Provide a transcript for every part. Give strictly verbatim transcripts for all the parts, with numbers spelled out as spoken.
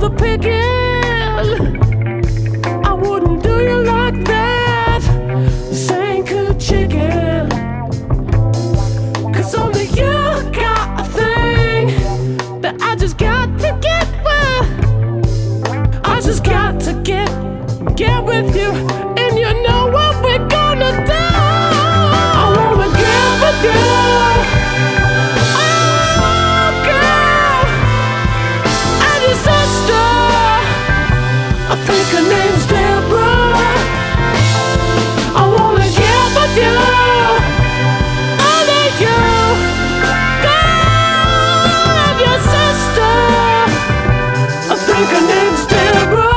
the picking. I wouldn't do you like that. This ain't good chicken. Cause only you got a thing that I just got to get with. I just got to get, get with you. And you know what we're gonna do. I wanna get with you. Oh girl, and your sister, I think her name's Deborah. I wanna get with you. Only you, girl, and your sister, I think her name's Deborah.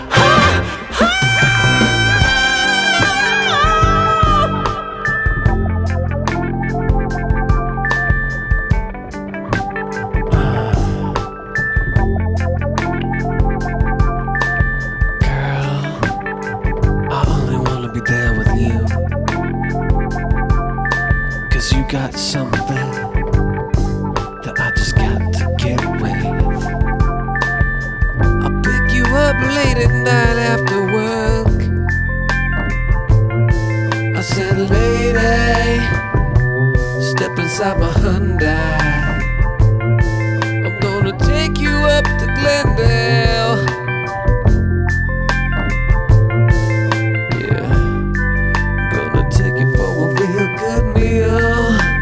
You got something that I just got to get with. I'll pick you up late at night after work. I said, lady, step inside my Hyundai. I'm gonna take you up to Glendale. Yeah, gonna take you for a real good meal.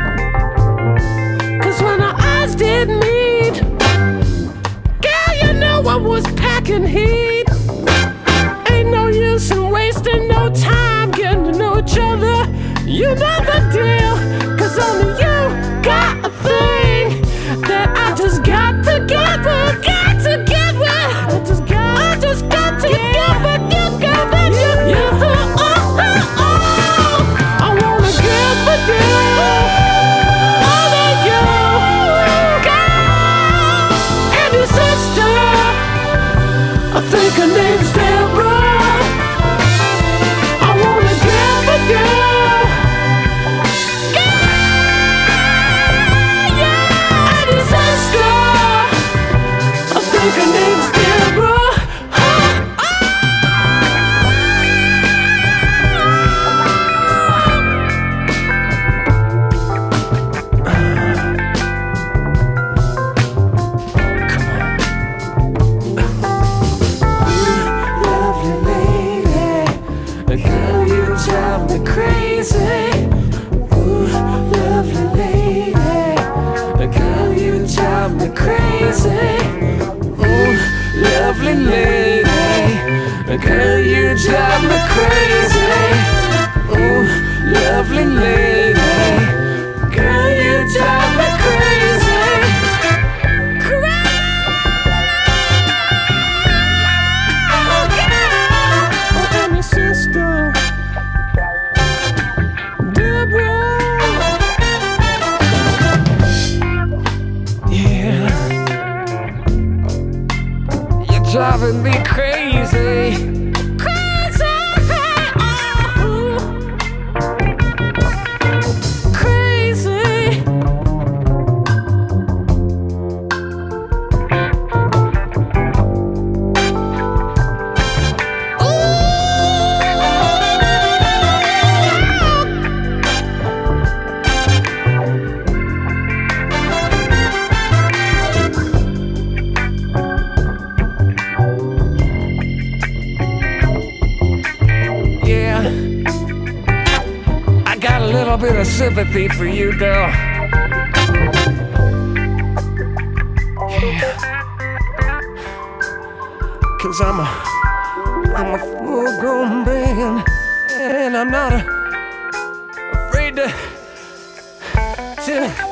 Didn't meet, girl, you know I was packing heat. Ain't no use in wasting no time getting to know each other. You know the deal, cause only you got a thing that I just got to get with, got to get with. I just got, I just got to get with you, girl, that you, you, oh, oh, oh. I wanna get with you. I think her name's Deborah. I wanna get with you. Yeah, yeah. And your sister, I think her name's Deborah. Drive me crazy, ooh, lovely lady. Girl, you drive me crazy, ooh, lovely lady. Girl, you drive me crazy, ooh, lovely lady. Girl, you drive me crazy. Driving me crazy, crazy, oh, crazy. A little bit of sympathy for you, girl. Yeah. Cause I'm a, I'm a full-grown man, and I'm not a, afraid to, to